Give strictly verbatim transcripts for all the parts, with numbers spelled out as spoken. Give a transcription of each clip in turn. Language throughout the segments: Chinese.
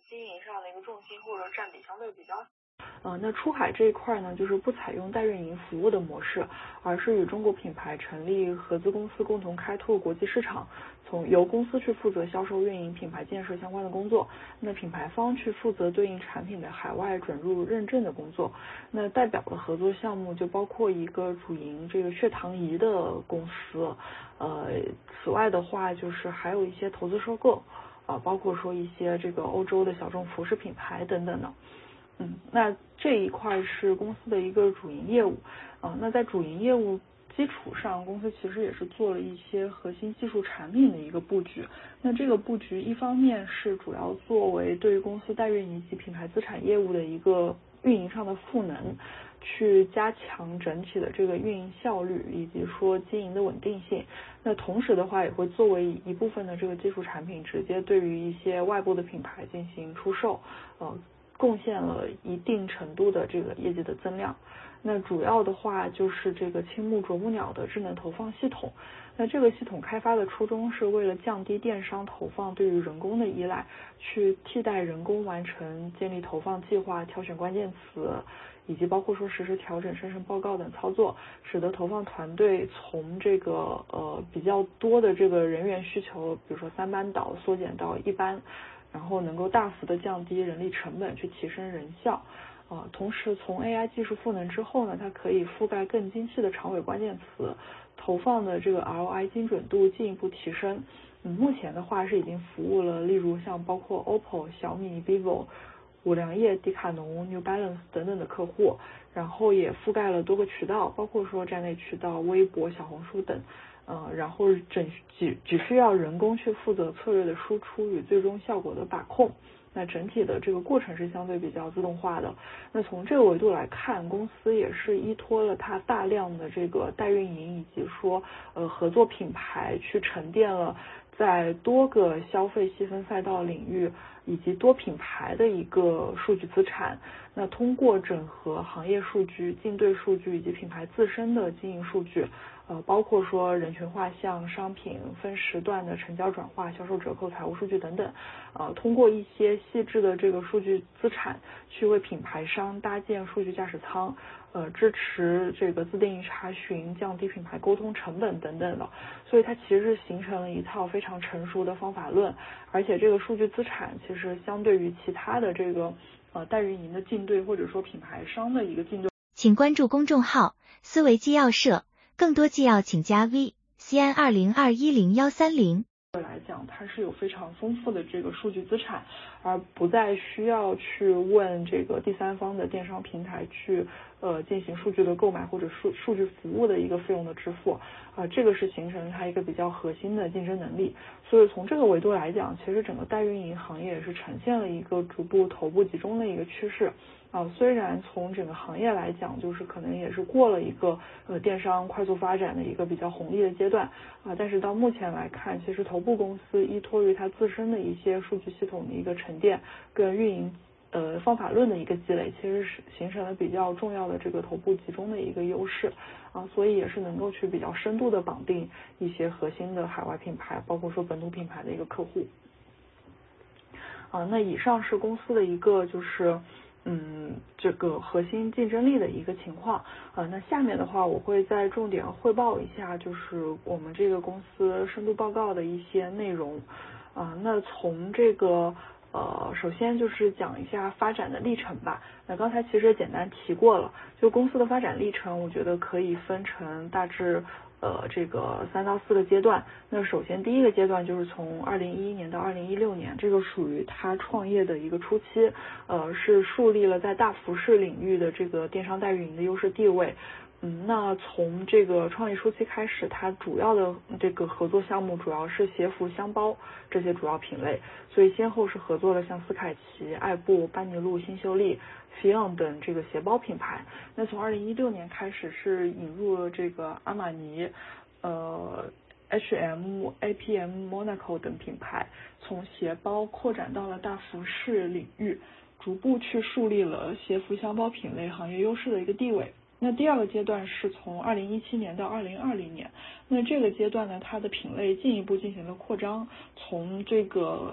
经营上的一个重心或者占比相对比较小。 呃，那出海这一块呢，就是不采用代运营服务的模式，而是与中国品牌成立合资公司，共同开拓国际市场。从由公司去负责销售、运营、品牌建设相关的工作，那品牌方去负责对应产品的海外准入认证的工作。那代表的合作项目就包括一个主营这个血糖仪的公司，呃，此外的话就是还有一些投资收购，啊，包括说一些这个欧洲的小众服饰品牌等等的。嗯，那这一块是公司的一个主营业务啊。那在主营业务基础上，公司其实也是做了一些核心技术产品的一个布局。那这个布局一方面是主要作为对于公司代运营及品牌资产业务的一个运营上的赋能，去加强整体的这个运营效率以及说经营的稳定性。那同时的话，也会作为一部分的这个技术产品，直接对于一些外部的品牌进行出售，呃。贡献了一定程度的这个业绩的增量。那主要的话就是这个青木啄木鸟的智能投放系统。那这个系统开发的初衷是为了降低电商投放对于人工的依赖，去替代人工完成建立投放计划、挑选关键词，以及包括说实时调整、生成报告等操作，使得投放团队从这个呃比较多的这个人员需求，比如说三班倒缩减到一班。然后能够大幅的降低人力成本，去提升人效啊、呃。同时从 A I 技术赋能之后呢，它可以覆盖更精细的长尾关键词，投放的这个 R O I 精准度进一步提升。嗯，目前的话是已经服务了，例如像包括 O P P O、小米、vivo、五粮液、迪卡侬、New Balance 等等的客户，然后也覆盖了多个渠道，包括说站内渠道、微博、小红书等。呃，然后整只只需要人工去负责策略的输出与最终效果的把控，那整体的这个过程是相对比较自动化的。那从这个维度来看，公司也是依托了它大量的这个代运营以及说呃合作品牌，去沉淀了在多个消费细分赛道领域以及多品牌的一个数据资产。那通过整合行业数据、竞对数据以及品牌自身的经营数据，呃，包括说人群画像、商品分时段的成交转化、销售折扣、财务数据等等，呃，通过一些细致的这个数据资产，去为品牌商搭建数据驾驶舱，呃，支持这个自定义查询，降低品牌沟通成本等等的。所以它其实是形成了一套非常成熟的方法论，而且这个数据资产其实相对于其他的这个呃代运营的竞对或者说品牌商的一个竞对。 请关注公众号思维纪要社，更多纪要请加 V C N 二零二一零幺三零。 来讲，它是有非常丰富的这个数据资产，而不再需要去问这个第三方的电商平台去呃进行数据的购买或者数数据服务的一个费用的支付啊、呃，这个是形成它一个比较核心的竞争能力。所以从这个维度来讲，其实整个代运营行业也是呈现了一个逐步头部集中的一个趋势。啊，虽然从整个行业来讲，就是可能也是过了一个呃电商快速发展的一个比较红利的阶段啊，但是到目前来看，其实头部公司依托于它自身的一些数据系统的一个沉淀跟运营呃方法论的一个积累，其实是形成了比较重要的这个头部集中的一个优势啊，所以也是能够去比较深度的绑定一些核心的海外品牌，包括说本土品牌的一个客户啊。那以上是公司的一个就是嗯，这个核心竞争力的一个情况，呃，那下面的话我会再重点汇报一下，就是我们这个公司深度报告的一些内容，啊、呃，那从这个呃，首先就是讲一下发展的历程吧。那刚才其实也简单提过了，就公司的发展历程，我觉得可以分成大致呃这个三到四个阶段。那首先第一个阶段就是从二零一一年到二零一六年，这个属于他创业的一个初期，呃，是树立了在大服饰领域的这个电商代运营的优势地位。嗯，那从这个创立初期开始，它主要的这个合作项目主要是鞋服、箱包这些主要品类，所以先后是合作了像斯凯奇、爱布、班尼路、新秀丽、Fion 等这个鞋包品牌。那从二零一六年开始是引入了这个阿玛尼、呃 H M、A P M、Monaco 等品牌，从鞋包扩展到了大服饰领域，逐步去树立了鞋服、箱包品类行业优势的一个地位。那第二个阶段是从二零一七年到二零二零年，那这个阶段呢，它的品类进一步进行了扩张，从这个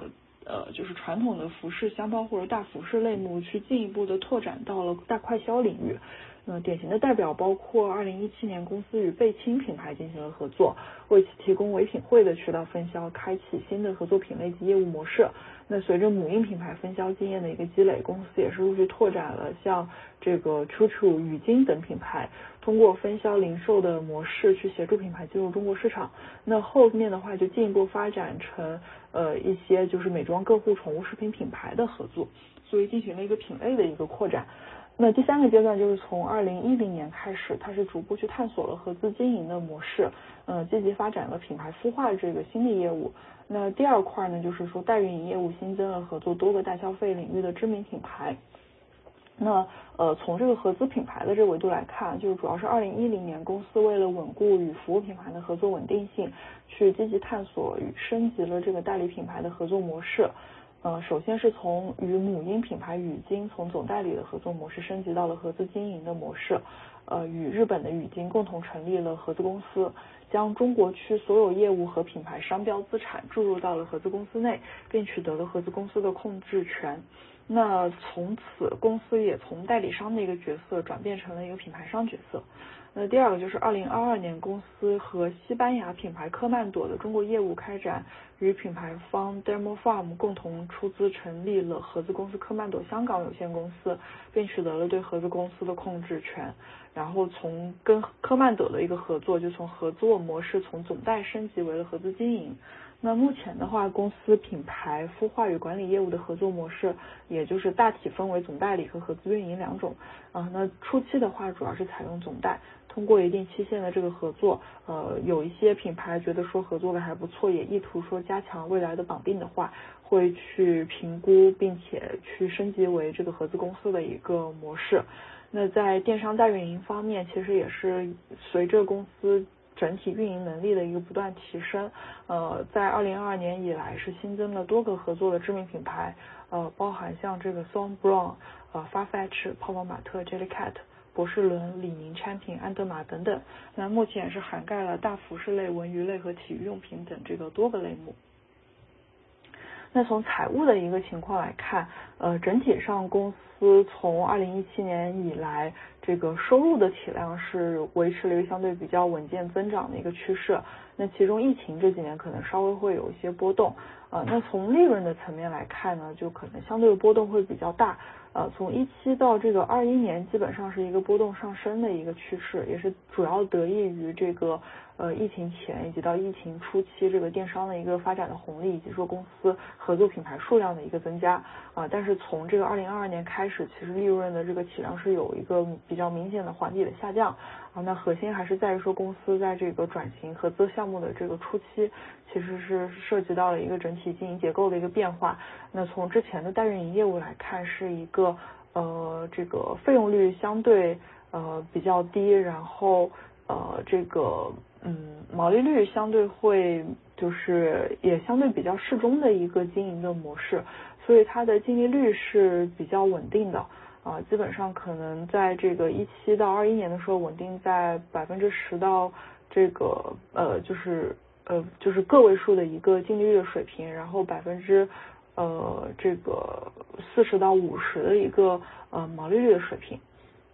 呃就是传统的服饰箱包或者大服饰类目去进一步的拓展到了大快消领域。呃，典型的代表包括二零一七年公司与贝亲品牌进行了合作，为其提供唯品会的渠道分销，开启新的合作品类及业务模式。那随着母婴品牌分销经验的一个积累，公司也是陆续拓展了像这个 Chuchu、雨巾等品牌，通过分销零售的模式去协助品牌进入中国市场。那后面的话就进一步发展成呃一些就是美妆个护、宠物食品品牌的合作，所以进行了一个品类的一个扩展。那第三个阶段就是从二零一零年开始，它是逐步去探索了合资经营的模式，呃，积极发展了品牌孵化这个新的业务。那第二块呢，就是说代运营业务新增了合作多个大消费领域的知名品牌。那呃，从这个合资品牌的这个维度来看，就是主要是二零一零年公司为了稳固与服务品牌的合作稳定性，去积极探索与升级了这个代理品牌的合作模式。呃，首先是从与母婴品牌雨巾从总代理的合作模式升级到了合资经营的模式，呃，与日本的雨巾共同成立了合资公司，将中国区所有业务和品牌商标资产注入到了合资公司内，并取得了合资公司的控制权。那从此公司也从代理商的一个角色转变成了一个品牌商角色。那第二个就是二零二二年公司和西班牙品牌科曼朵的中国业务开展，与品牌方 Dermofarm 共同出资成立了合资公司科曼朵香港有限公司，并取得了对合资公司的控制权。然后从跟科曼朵的一个合作，就从合作模式从总代升级为了合资经营。那目前的话，公司品牌孵化与管理业务的合作模式，也就是大体分为总代理和合资运营两种啊。那初期的话，主要是采用总代，通过一定期限的这个合作，呃，有一些品牌觉得说合作的还不错，也意图说加强未来的绑定的话，会去评估并且去升级为这个合资公司的一个模式。那在电商代运营方面，其实也是随着公司整体运营能力的一个不断提升，呃，在二零二二年以来是新增了多个合作的知名品牌，呃，包含像这个 Thom Browne、呃 Farfetch、泡泡玛特、Jellycat、博士伦、李宁产品、安德玛等等。那目前也是涵盖了大服饰类、文娱类和体育用品等这个多个类目。那从财务的一个情况来看，呃，整体上公司从二零一七年以来，这个收入的体量是维持了一个相对比较稳健增长的一个趋势。那其中疫情这几年可能稍微会有一些波动，呃，那从利润的层面来看呢，就可能相对的波动会比较大。呃，从一七到这个二一年，基本上是一个波动上升的一个趋势，也是主要得益于这个呃疫情前以及到疫情初期这个电商的一个发展的红利，以及说公司合作品牌数量的一个增加啊、呃。但是从这个二零二二年开始，其实利润的这个体量是有一个比较明显的环比的下降啊。那核心还是在于说公司在这个转型合资项目的这个初期，其实是涉及到了一个整体经营结构的一个变化。那从之前的代运营业务来看，是一个呃这个费用率相对呃比较低，然后呃这个嗯毛利率相对会就是也相对比较适中的一个经营的模式，所以它的净利率是比较稳定的啊、呃，基本上可能在这个一七到二一年的时候稳定在百分之十到这个呃就是呃就是个位数的一个净利率的水平，然后百分之呃这个四十到五十的一个呃毛利率的水平。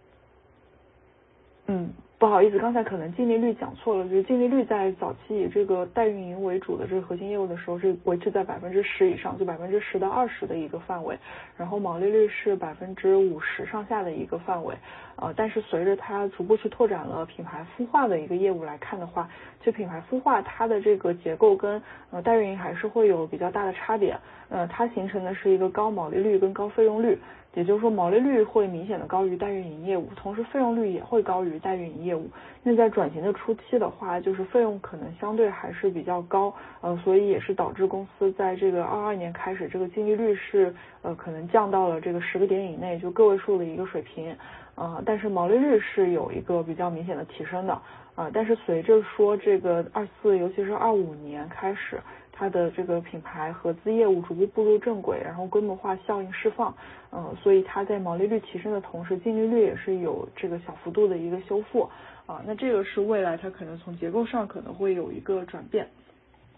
嗯，不好意思，刚才可能净利率讲错了，就是净利率在早期以这个代运营为主的这个核心业务的时候是维持在百分之十以上，就百分之十到二十的一个范围，然后毛利率是百分之五十上下的一个范围。呃，但是随着它逐步去拓展了品牌孵化的一个业务来看的话，就品牌孵化它的这个结构跟呃代运营还是会有比较大的差别。呃，它形成的是一个高毛利率跟高费用率。也就是说毛利率会明显的高于代运营业务，同时费用率也会高于代运营业务。那在转型的初期的话，就是费用可能相对还是比较高，呃，所以也是导致公司在这个二二年开始，这个净利率是呃可能降到了这个十个点以内，就个位数的一个水平，呃，但是毛利率是有一个比较明显的提升的，啊、呃，但是随着说这个二四，尤其是二五年开始，它的这个品牌合资业务逐步步入正轨，然后规模化效应释放，呃，所以它在毛利率提升的同时，净利率也是有这个小幅度的一个修复，啊、呃，那这个是未来它可能从结构上可能会有一个转变。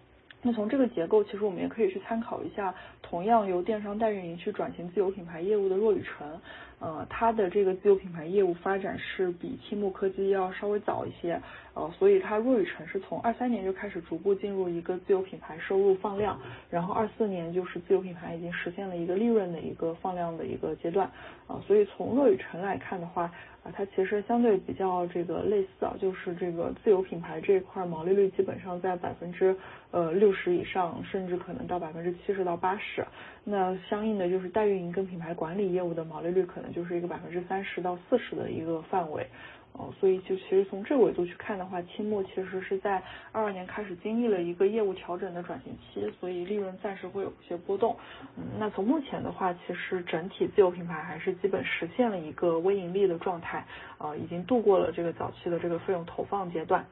那从这个结构，其实我们也可以去参考一下，同样由电商代运营去转型自有品牌业务的若雨辰，呃，它的这个自有品牌业务发展是比青木科技要稍微早一些，呃，所以它若雨辰是从二三年就开始逐步进入一个自有品牌收入放量，然后二四年就是自有品牌已经实现了一个利润的一个放量的一个阶段，啊、呃，所以从若雨辰来看的话，啊、呃，它其实相对比较这个类似啊，就是这个自有品牌这一块毛利率基本上在百分之呃六十以上，甚至可能到百分之七十到八十。那相应的就是代运营跟品牌管理业务的毛利率可能就是一个百分之三十到四十的一个范围。哦，所以就其实从这个维度去看的话，青木其实是在二二年开始经历了一个业务调整的转型期，所以利润暂时会有一些波动。嗯，那从目前的话，其实整体自有品牌还是基本实现了一个微盈利的状态，呃，已经度过了这个早期的这个费用投放阶段。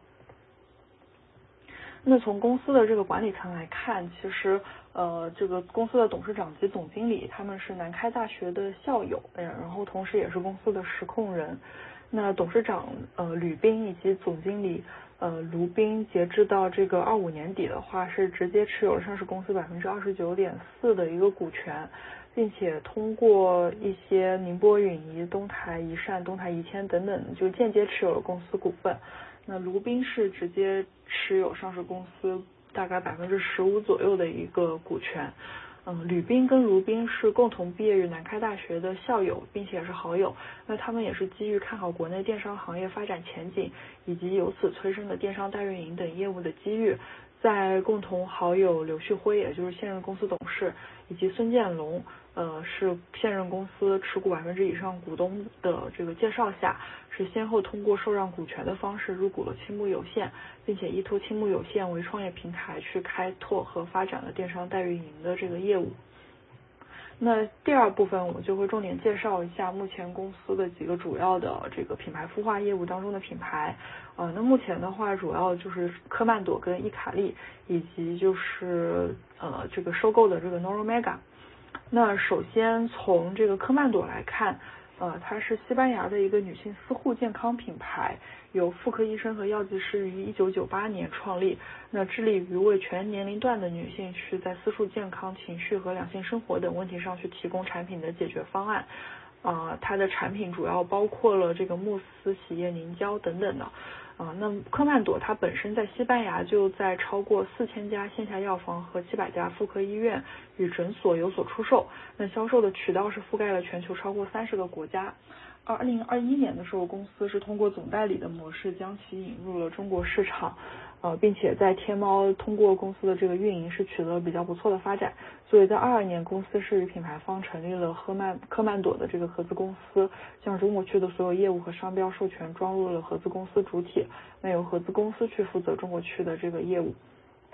那从公司的这个管理层来看，其实呃，这个公司的董事长及总经理他们是南开大学的校友，嗯，然后同时也是公司的实控人。那董事长呃吕斌以及总经理呃卢斌，截至到这个二五年底的话，是直接持有了上市公司百分之二十九点四的一个股权，并且通过一些宁波允仪、东台一膳、东台一千等等，就间接持有了公司股份。那卢斌是直接持有上市公司大概百分之十五左右的一个股权。嗯，吕斌跟卢斌是共同毕业于南开大学的校友，并且也是好友。那他们也是基于看好国内电商行业发展前景，以及由此催生的电商代运营等业务的机遇，在共同好友刘旭辉，也就是现任公司董事，以及孙建龙，呃，是现任公司持股百分之以上股东的这个介绍下，是先后通过受让股权的方式入股了青木有限，并且依托青木有限为创业平台去开拓和发展了电商代运营的这个业务。那第二部分我就会重点介绍一下目前公司的几个主要的这个品牌孵化业务当中的品牌。呃，那目前的话主要就是科曼朵跟伊卡丽，以及就是呃这个收购的这个 Noromega。那首先从这个科曼朵来看，呃，它是西班牙的一个女性私护健康品牌，由妇科医生和药剂师于一九九八年创立，那致力于为全年龄段的女性去在私处健康、情绪和两性生活等问题上去提供产品的解决方案。呃，它的产品主要包括了这个慕斯、洗液凝胶等等的。呃，那科曼朵它本身在西班牙就在超过四千家线下药房和七百家妇科医院与诊所有所出售，那销售的渠道是覆盖了全球超过三十个国家。二零二一年的时候，公司是通过总代理的模式将其引入了中国市场，呃，并且在天猫通过公司的这个运营是取得了比较不错的发展，所以在二二年公司是与品牌方成立了科曼科曼朵的这个合资公司，将中国区的所有业务和商标授权装入了合资公司主体，那由合资公司去负责中国区的这个业务。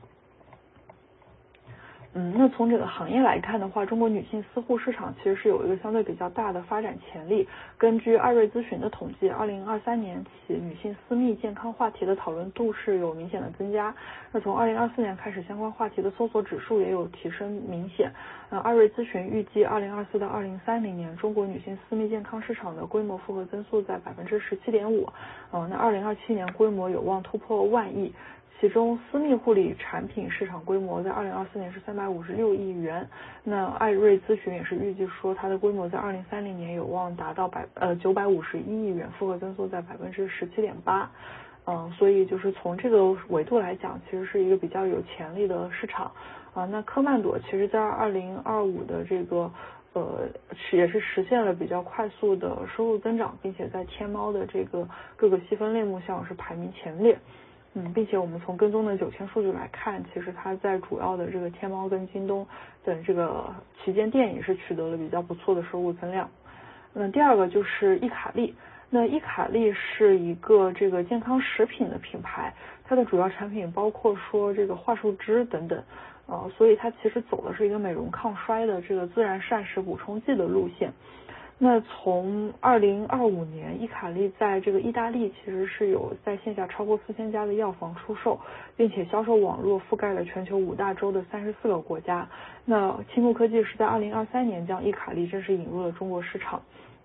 嗯，那从整个行业来看的话，中国女性私护市场其实是有一个相对比较大的发展潜力。根据艾瑞咨询的统计，二零二三年起，女性私密健康话题的讨论度是有明显的增加。那从二零二四年开始，相关话题的搜索指数也有提升明显。呃，艾瑞咨询预计二零二四到二零三零年，中国女性私密健康市场的规模复合增速在百分之十七点五。呃，那二零二七年规模有望突破万亿。其中私密护理产品市场规模在二零二四年是三百五十六亿元，那艾瑞咨询也是预计说它的规模在二零三零年有望达到百呃九百五十一亿元，复合增速在百分之十七点八，嗯，所以就是从这个维度来讲，其实是一个比较有潜力的市场啊。那科曼朵其实在二零二五的这个呃也是实现了比较快速的收入增长，并且在天猫的这个各个细分类目上是排名前列。嗯，并且我们从跟踪的九千数据来看，其实它在主要的这个天猫跟京东等这个旗舰店也是取得了比较不错的收入增量。嗯，第二个就是伊卡丽。那伊卡丽是一个这个健康食品的品牌，它的主要产品包括说这个桦树汁等等，呃，所以它其实走的是一个美容抗衰的这个自然膳食补充剂的路线。那从二零二五年，伊卡丽在这个意大利其实是有在线下超过四千家的药房出售，并且销售网络覆盖了全球五大洲的三十四个国家。那青木科技是在二零二三年将伊卡丽正式引入了中国市场。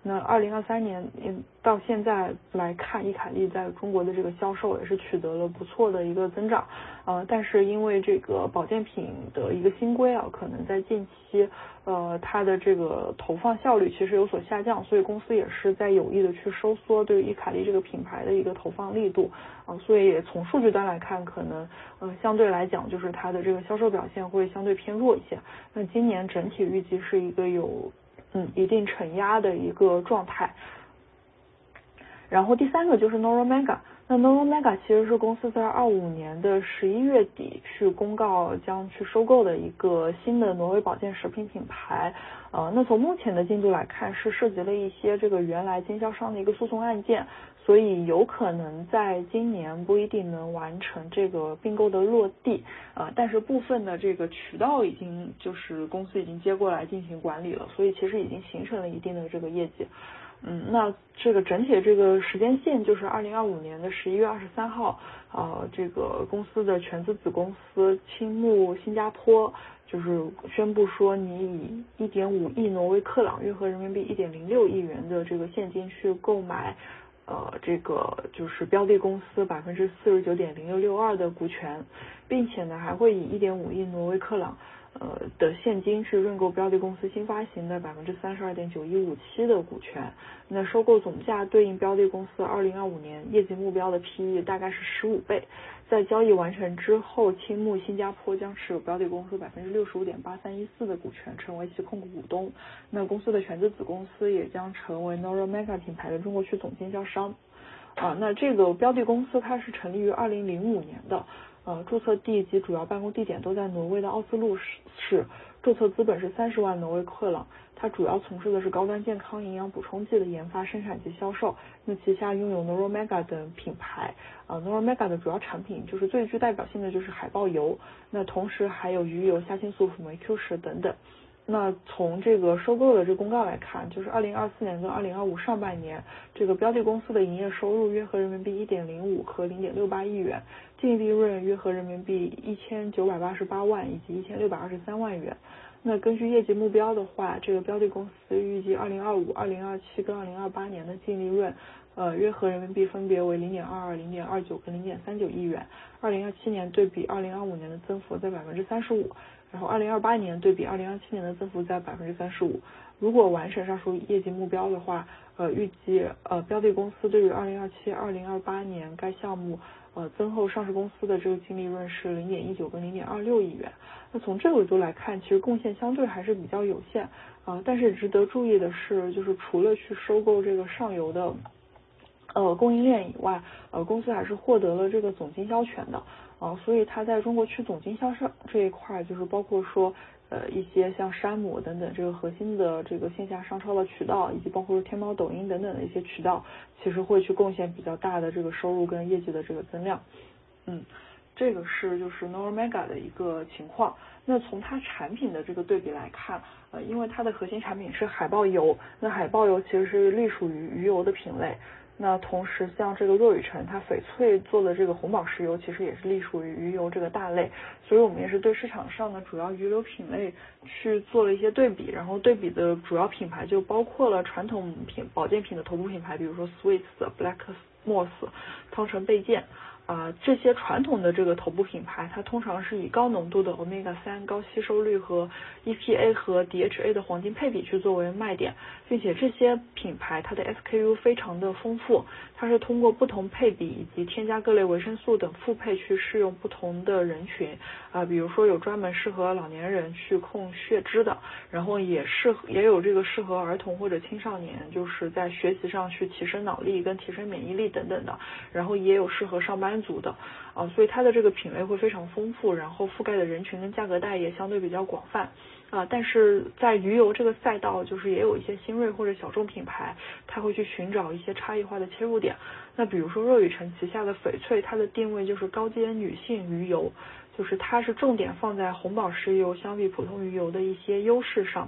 那二零二三年到现在来看，伊卡利在中国的这个销售也是取得了不错的一个增长，呃，但是因为这个保健品的一个新规啊，可能在近期呃它的这个投放效率其实有所下降，所以公司也是在有意的去收缩对于伊卡利这个品牌的一个投放力度啊、呃，所以也从数据端来看，可能呃相对来讲就是它的这个销售表现会相对偏弱一些。那今年整体预计是一个有嗯一定承压的一个状态。然后第三个就是 Noromega， 那 Noromega 其实是公司在二五年的十一月底去公告将去收购的一个新的挪威保健食品品牌。呃，那从目前的进度来看，是涉及了一些这个原来经销商的一个诉讼案件，所以有可能在今年不一定能完成这个并购的落地。呃，但是部分的这个渠道已经就是公司已经接过来进行管理了，所以其实已经形成了一定的这个业绩。嗯，那这个整体的这个时间线就是二零二五年的十一月二十三号，呃，这个公司的全资子公司青木新加坡就是宣布说，你以一点五亿挪威克朗，约合人民币一点零六亿元的这个现金去购买，呃，这个就是标的公司百分之四十九点零六六二的股权，并且呢还会以一点五亿挪威克朗。呃的现金去认购标的公司新发行的百分之三十二点九一五七的股权，那收购总价对应标的公司二零二五年业绩目标的 P E 大概是十五倍。在交易完成之后，青木新加坡将持有标的公司百分之六十五点八三一四的股权，成为其控股股东。那公司的全资子公司也将成为 Noromega 品牌的中国区总经销商。啊，那这个标的公司它是成立于二零零五年的。呃，注册地及主要办公地点都在挪威的奥斯陆市，注册资本是三十万挪威克朗。它主要从事的是高端健康营养补充剂的研发、生产及销售。那旗下拥有 Noromega 等品牌，呃 ，Noromega 的主要产品就是最具代表性的就是海豹油，那同时还有鱼油、虾青素、辅酶 Q 十等等。那从这个收购的这公告来看，就是二零二四年跟二零二五上半年，这个标的公司的营业收入约合人民币一点零五和零点六八亿元，净利润约合人民币一千九百八十八万以及一千六百二十三万元。那根据业绩目标的话，这个标的公司预计二零二五、二零二七跟二零二八年的净利润，呃，约合人民币分别为零点二二、零点二九跟零点三九亿元。二零二七年对比二零二五年的增幅在百分之三十五。然后二零二八年对比二零二七年的增幅在百分之三十五。如果完成上述业绩目标的话，呃，预计呃标的公司对于二零二七、二零二八年该项目呃增后上市公司的这个净利润是零点一九跟零点二六亿元。那从这个维度来看，其实贡献相对还是比较有限啊、呃。但是值得注意的是，就是除了去收购这个上游的呃供应链以外，呃公司还是获得了这个总经销权的。啊，所以它在中国区总经销商这一块，就是包括说，呃，一些像山姆等等这个核心的这个线下商超的渠道，以及包括天猫、抖音等等的一些渠道，其实会去贡献比较大的这个收入跟业绩的这个增量。嗯，这个是就是 Noromega 的一个情况。那从它产品的这个对比来看，呃，因为它的核心产品是海豹油，那海豹油其实是隶属于鱼油的品类。那同时像这个若雨橙它翡翠做的这个红宝石油其实也是隶属于鱼油这个大类，所以我们也是对市场上的主要鱼油品类去做了一些对比，然后对比的主要品牌就包括了传统品保健品的头部品牌，比如说 Swiss、Black Moss、汤臣倍健啊、呃，这些传统的这个头部品牌，它通常是以高浓度的 欧米伽三、高吸收率和 E P A 和 D H A 的黄金配比去作为卖点，并且这些品牌它的 S K U 非常的丰富，它是通过不同配比以及添加各类维生素等复配去适用不同的人群啊、呃，比如说有专门适合老年人去控血脂的，然后也适合也有这个适合儿童或者青少年，就是在学习上去提升脑力跟提升免疫力等等的，然后也有适合上班族的啊、呃，所以它的这个品类会非常丰富，然后覆盖的人群跟价格带也相对比较广泛啊、呃，但是在鱼油这个赛道，就是也有一些新锐或者小众品牌，它会去寻找一些差异化的切入点。那比如说若雨橙旗下的翡翠，它的定位就是高阶女性鱼油，就是它是重点放在红宝石油相比普通鱼油的一些优势上。啊、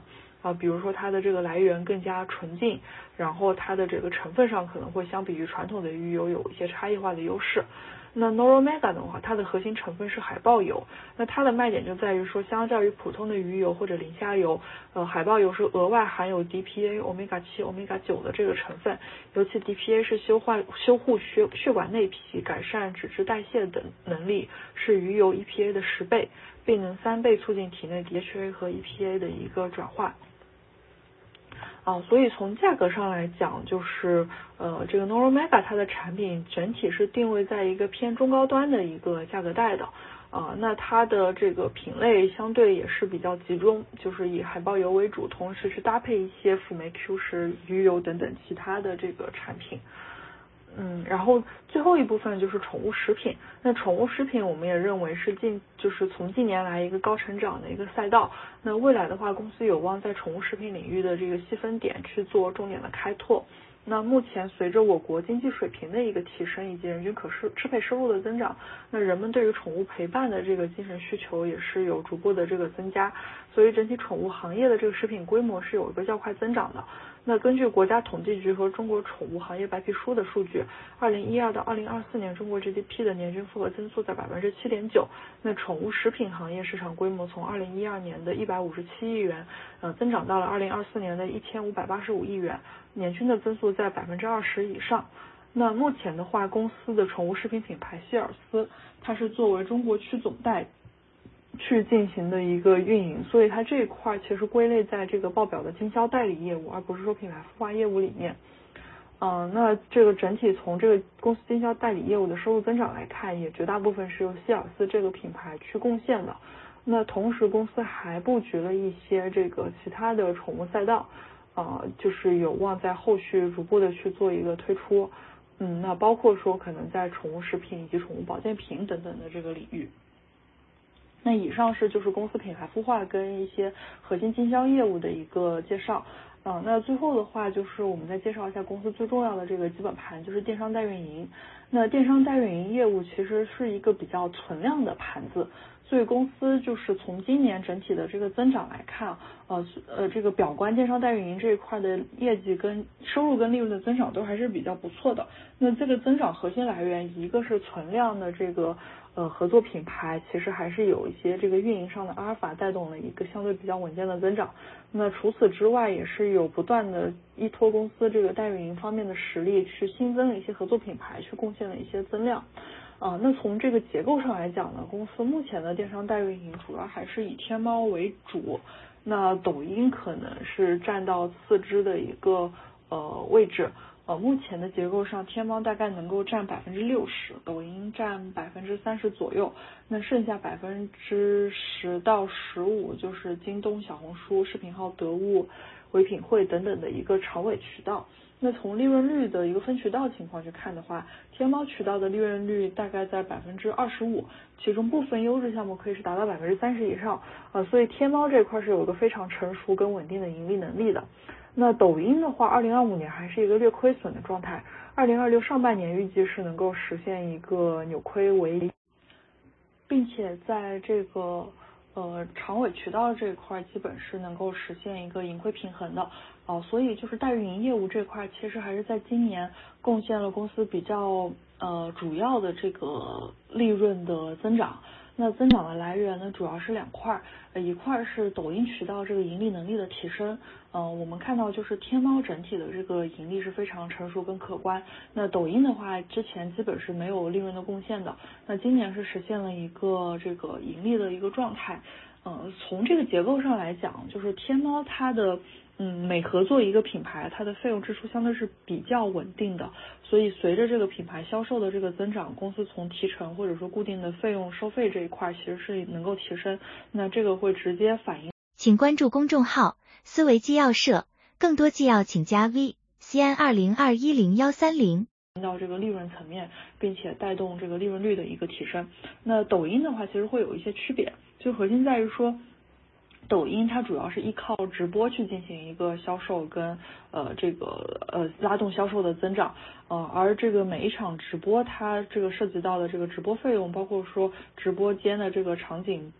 啊，比如说它的这个来源更加纯净，然后它的这个成分上可能会相比于传统的鱼油有一些差异化的优势。那 Noromega 的话，它的核心成分是海豹油，那它的卖点就在于说，相较于普通的鱼油或者磷虾油，呃，海豹油是额外含有 D P A、欧米伽七、欧米伽九的这个成分，尤其 D P A 是修化修护血血管内皮、改善脂质代谢等能力是鱼油 E P A 的十倍，并能三倍促进体内 D H A 和 E P A 的一个转化。啊，所以从价格上来讲，就是呃，这个 Noromega 它的产品整体是定位在一个偏中高端的一个价格带的，啊、呃，那它的这个品类相对也是比较集中，就是以海豹油为主，同时去搭配一些辅酶 Q 十、鱼油等等其他的这个产品。嗯，然后最后一部分就是宠物食品。那宠物食品我们也认为是近就是从近年来一个高成长的一个赛道。那未来的话，公司有望在宠物食品领域的这个细分点去做重点的开拓。那目前随着我国经济水平的一个提升以及人均可支支配收入的增长，那人们对于宠物陪伴的这个精神需求也是有逐步的这个增加，所以整体宠物行业的这个食品规模是有一个较快增长的。那根据国家统计局和中国宠物行业白皮书的数据，二零一二到二零二四年中国 G D P 的年均复合增速在百分之七点九。那宠物食品行业市场规模从二零一二年的一百五十七亿元，呃，增长到了二零二四年的一千五百八十五亿元，年均的增速在百分之二十以上。那目前的话，公司的宠物食品品牌希尔斯，它是作为中国区总代去进行的一个运营，所以它这一块其实归类在这个报表的经销代理业务，而不是说品牌孵化业务里面。嗯、呃，那这个整体从这个公司经销代理业务的收入增长来看，也绝大部分是由希尔斯这个品牌去贡献的。那同时公司还布局了一些这个其他的宠物赛道，呃，就是有望在后续逐步的去做一个推出。嗯，那包括说可能在宠物食品以及宠物保健品等等的这个领域。那以上是就是公司品牌孵化跟一些核心经销业务的一个介绍。嗯，那最后的话就是我们再介绍一下公司最重要的这个基本盘，就是电商代运营。那电商代运营业务其实是一个比较存量的盘子，所以公司就是从今年整体的这个增长来看，呃呃，这个表观电商代运营这一块的业绩跟收入跟利润的增长都还是比较不错的。那这个增长核心来源，一个是存量的这个呃合作品牌，其实还是有一些这个运营上的阿尔法带动了一个相对比较稳健的增长。那除此之外，也是有不断的依托公司这个代运营方面的实力，去新增了一些合作品牌，去贡献了一些增量。啊，那从这个结构上来讲呢，公司目前的电商代运营主要还是以天猫为主，那抖音可能是占到次之的一个呃位置。呃，目前的结构上，天猫大概能够占百分之六十，抖音占百分之三十左右，那剩下百分之十到十五就是京东、小红书、视频号、得物、唯品会等等的一个长尾渠道。那从利润率的一个分渠道情况去看的话，天猫渠道的利润率大概在百分之二十五，其中部分优质项目可以是达到百分之三十以上，呃，所以天猫这块是有一个非常成熟跟稳定的盈利能力的。那抖音的话，二零二五年还是一个略亏损的状态，二零二六上半年预计是能够实现一个扭亏为盈，并且在这个呃长尾渠道这一块基本是能够实现一个盈亏平衡的啊、呃，所以就是代运营业务这块其实还是在今年贡献了公司比较呃主要的这个利润的增长。那增长的来源呢，主要是两块，呃，一块是抖音渠道这个盈利能力的提升，呃，我们看到就是天猫整体的这个盈利是非常成熟跟可观，那抖音的话之前基本是没有利润的贡献的，那今年是实现了一个这个盈利的一个状态，呃，从这个结构上来讲，就是天猫它的嗯，每合作一个品牌，它的费用支出相对是比较稳定的，所以随着这个品牌销售的这个增长，公司从提成或者说固定的费用收费这一块其实是能够提升，那这个会直接反映。 请关注公众号思维纪要社，更多纪要请加 V C N 二零二一零一三零。 到这个利润层面，并且带动这个利润率的一个提升。那抖音的话，其实会有一些区别，就核心在于说，抖音它主要是依靠直播去进行一个销售跟呃这个呃拉动销售的增长，呃而这个每一场直播它这个涉及到的这个直播费用，包括说直播间的这个场景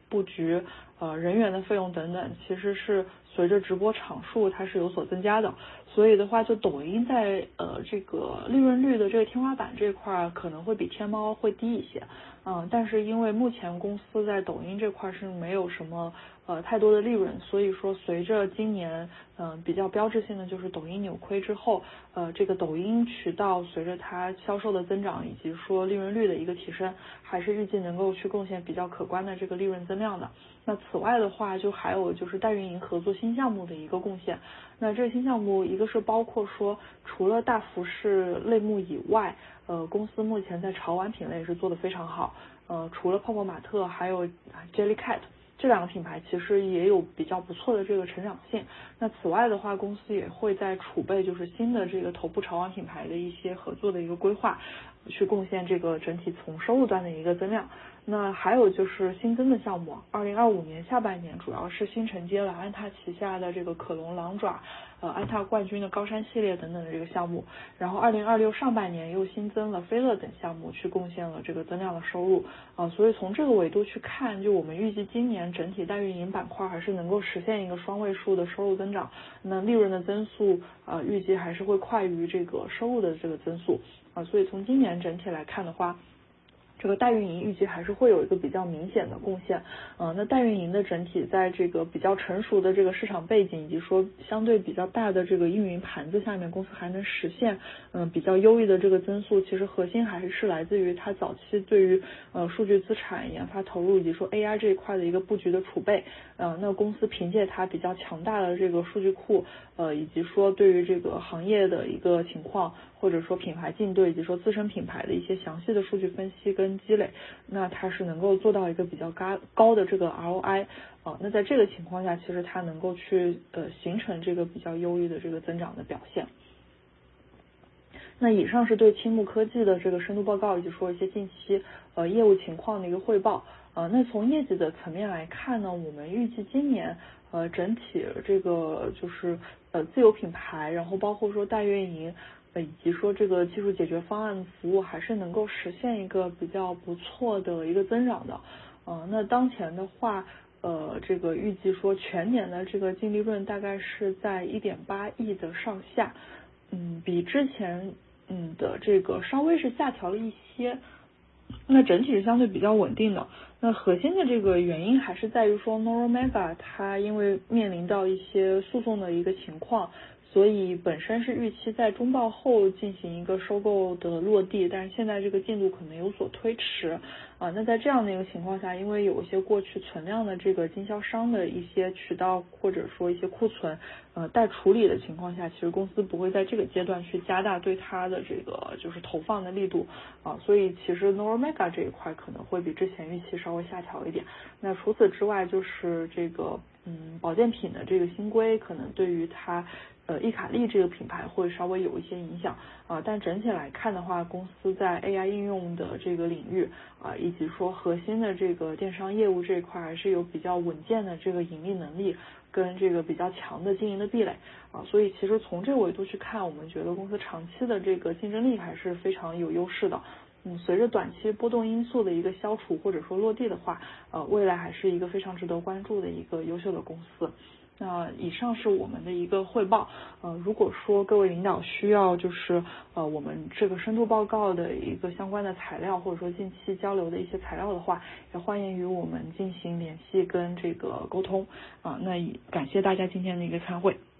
布局、呃人员的费用等等，其实是随着直播场数它是有所增加的。所以的话，就抖音在呃这个利润率的这个天花板这块可能会比天猫会低一些，嗯，但是因为目前公司在抖音这块是没有什么呃太多的利润，所以说随着今年嗯、呃、比较标志性的就是抖音扭亏之后，呃这个抖音渠道随着它销售的增长以及说利润率的一个提升，还是预计能够去贡献比较可观的这个利润增量的。那此外的话，就还有就是代运营合作新项目的一个贡献。那这个新项目一个是包括说除了大服饰类目以外，呃公司目前在潮玩品类是做得非常好，呃除了泡泡玛特还有 Jellycat这两个品牌其实也有比较不错的这个成长性。那此外的话，公司也会在储备就是新的这个头部潮玩品牌的一些合作的一个规划，去贡献这个整体从收入端的一个增量。那还有就是新增的项目，二零二五年下半年主要是新承接了安踏旗下的这个可隆狼爪、呃安踏冠军的高山系列等等的这个项目，然后二零二六上半年又新增了飞乐等项目，去贡献了这个增量的收入啊、呃。所以从这个维度去看，就我们预计今年整体代运营板块还是能够实现一个双位数的收入增长，那利润的增速呃预计还是会快于这个收入的这个增速啊、呃。所以从今年整体来看的话，这个代运营预计还是会有一个比较明显的贡献，呃，那代运营的整体在这个比较成熟的这个市场背景以及说相对比较大的这个运营盘子下面，公司还能实现嗯、呃、比较优异的这个增速，其实核心还是来自于它早期对于呃数据资产研发投入以及说 A I 这一块的一个布局的储备，呃，那公司凭借它比较强大的这个数据库，呃，以及说对于这个行业的一个情况，或者说品牌竞对以及说自身品牌的一些详细的数据分析跟积累，那它是能够做到一个比较高高的这个 R O I 啊、呃，那在这个情况下，其实它能够去呃形成这个比较优异的这个增长的表现。那以上是对青木科技的这个深度报告以及说一些近期呃业务情况的一个汇报啊、呃。那从业绩的层面来看呢，我们预计今年呃整体这个就是呃自有品牌，然后包括说代运营。以及说这个技术解决方案服务还是能够实现一个比较不错的一个增长的，呃，那当前的话，呃，这个预计说全年的这个净利润大概是在 一点八亿的上下，嗯，比之前嗯的这个稍微是下调了一些，那整体是相对比较稳定的。那核心的这个原因还是在于说 Noromega 它因为面临到一些诉讼的一个情况，所以本身是预期在中报后进行一个收购的落地，但是现在这个进度可能有所推迟啊。那在这样的一个情况下，因为有一些过去存量的这个经销商的一些渠道或者说一些库存呃待处理的情况下，其实公司不会在这个阶段去加大对它的这个就是投放的力度啊，所以其实 Noromega 这一块可能会比之前预期稍微下调一点。那除此之外，就是这个嗯保健品的这个新规可能对于它呃，伊卡利这个品牌会稍微有一些影响啊、呃，但整体来看的话，公司在 A I 应用的这个领域啊、呃，以及说核心的这个电商业务这一块，还是有比较稳健的这个盈利能力跟这个比较强的经营的壁垒啊、呃，所以其实从这个维度去看，我们觉得公司长期的这个竞争力还是非常有优势的。嗯，随着短期波动因素的一个消除或者说落地的话，呃，未来还是一个非常值得关注的一个优秀的公司。那以上是我们的一个汇报，呃，如果说各位领导需要就是呃我们这个深度报告的一个相关的材料，或者说近期交流的一些材料的话，也欢迎与我们进行联系跟这个沟通啊、呃。那感谢大家今天的一个参会。